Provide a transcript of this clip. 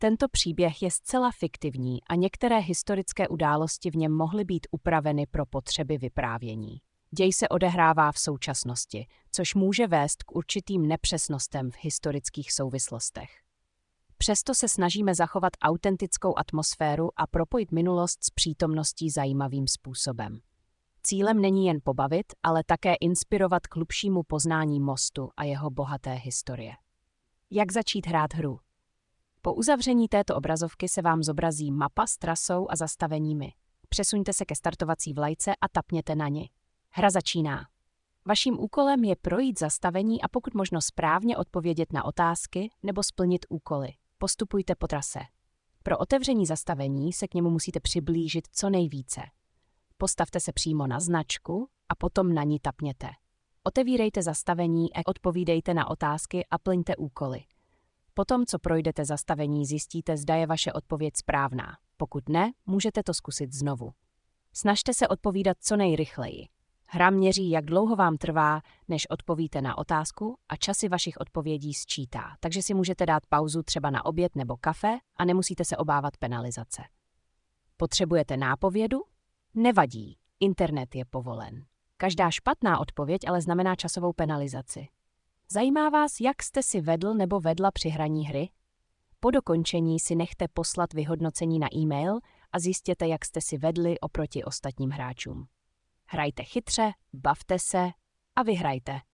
Tento příběh je zcela fiktivní a některé historické události v něm mohly být upraveny pro potřeby vyprávění. Děj se odehrává v současnosti, což může vést k určitým nepřesnostem v historických souvislostech. Přesto se snažíme zachovat autentickou atmosféru a propojit minulost s přítomností zajímavým způsobem. Cílem není jen pobavit, ale také inspirovat k hlubšímu poznání mostu a jeho bohaté historie. Jak začít hrát hru? Po uzavření této obrazovky se vám zobrazí mapa s trasou a zastaveními. Přesuňte se ke startovací vlajce a tapněte na ni. Hra začíná. Vaším úkolem je projít zastavení a pokud možno správně odpovědět na otázky nebo splnit úkoly. Postupujte po trase. Pro otevření zastavení se k němu musíte přiblížit co nejvíce. Postavte se přímo na značku a potom na ní tapněte. Otevírejte zastavení a odpovídejte na otázky a plňte úkoly. Potom, co projdete zastavení, zjistíte, zda je vaše odpověď správná. Pokud ne, můžete to zkusit znovu. Snažte se odpovídat co nejrychleji. Hra měří, jak dlouho vám trvá, než odpovíte na otázku a časy vašich odpovědí sčítá, takže si můžete dát pauzu třeba na oběd nebo kafe a nemusíte se obávat penalizace. Potřebujete nápovědu? Nevadí, internet je povolen. Každá špatná odpověď ale znamená časovou penalizaci. Zajímá vás, jak jste si vedl nebo vedla při hraní hry? Po dokončení si nechte poslat vyhodnocení na e-mail a zjistěte, jak jste si vedli oproti ostatním hráčům. Hrajte chytře, bavte se a vyhrajte.